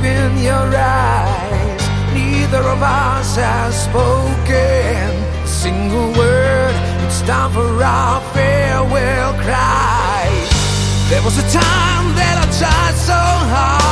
in your eyes. Neither of us has spoken a single word. It's time for our farewell cry. There was a time that I tried so hard